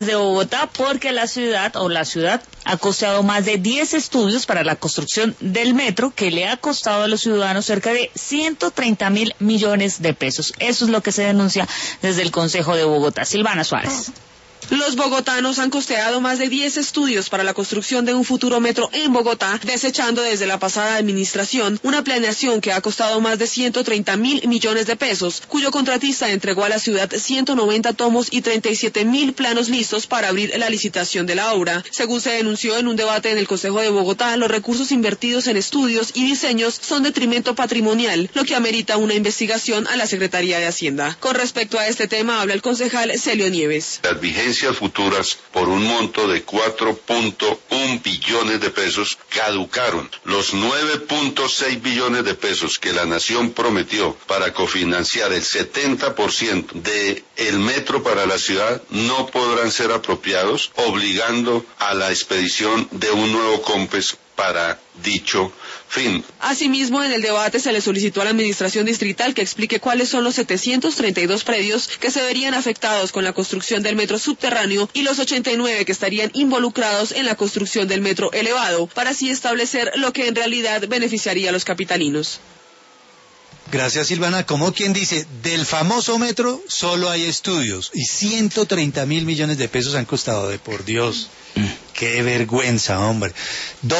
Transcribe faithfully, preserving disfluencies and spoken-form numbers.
de Bogotá porque la ciudad o la ciudad ha costeado más de diez estudios para la construcción del metro que le ha costado a los ciudadanos cerca de ciento treinta mil millones de pesos. Eso es lo que se denuncia desde el Consejo de Bogotá. Silvana Suárez. Los bogotanos han costeado más de diez estudios para la construcción de un futuro metro en Bogotá, desechando desde la pasada administración una planeación que ha costado más de ciento treinta mil millones de pesos, cuyo contratista entregó a la ciudad ciento noventa tomos y treinta y siete mil planos listos para abrir la licitación de la obra. Según se denunció en un debate en el Consejo de Bogotá, los recursos invertidos en estudios y diseños son detrimento patrimonial, lo que amerita una investigación a la Secretaría de Hacienda. Con respecto a este tema, habla el concejal Celio Nieves. Las vigencias futuras por un monto de cuatro punto uno billones de pesos caducaron. Los nueve punto seis billones de pesos que la nación prometió para cofinanciar el setenta por ciento de el metro para la ciudad no podrán ser apropiados, obligando a la expedición de un nuevo COMPES para dicho fin. Asimismo, en el debate se le solicitó a la administración distrital que explique cuáles son los setecientos treinta y dos predios que se verían afectados con la construcción del metro subterráneo y los ochenta y nueve que estarían involucrados en la construcción del metro elevado, para así establecer lo que en realidad beneficiaría a los capitalinos. Gracias, Silvana. Como quien dice, del famoso metro solo hay estudios y ciento treinta mil millones de pesos han costado, de por Dios. Qué vergüenza, hombre.